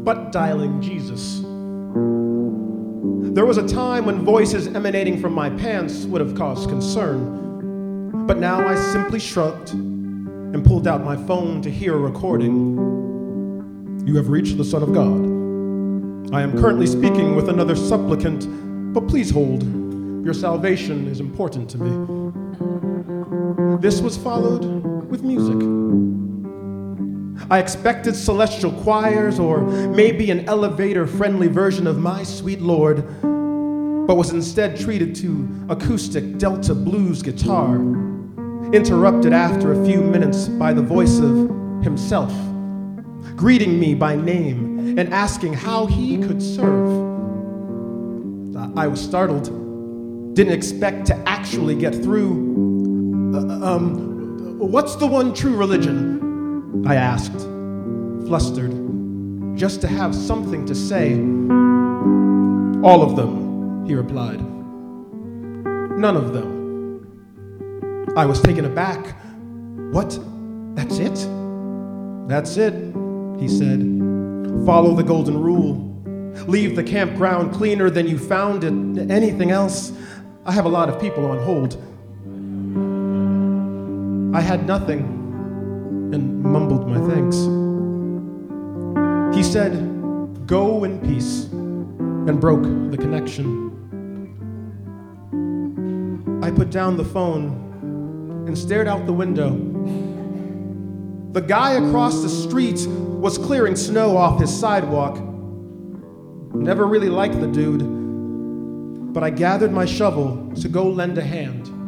butt dialing Jesus. There was a time when voices emanating from my pants would have caused concern, but now I simply shrugged and pulled out my phone to hear a recording. You have reached the Son of God. I am currently speaking with another supplicant, but please hold. Your salvation is important to me. This was followed with music. I expected celestial choirs or maybe an elevator-friendly version of My Sweet Lord, but was instead treated to acoustic Delta blues guitar, interrupted after a few minutes by the voice of himself, greeting me by name and asking how he could serve. I was startled, didn't expect to actually get through. What's the one true religion? I asked, flustered, just to have something to say. All of them, he replied. None of them. I was taken aback. What? That's it? That's it, he said. Follow the golden rule. Leave the campground cleaner than you found it. Anything else? I have a lot of people on hold. I had nothing and mumbled my thanks. He said, "Go in peace," and broke the connection. I put down the phone and stared out the window. The guy across the street was clearing snow off his sidewalk. Never really liked the dude, but I gathered my shovel to go lend a hand.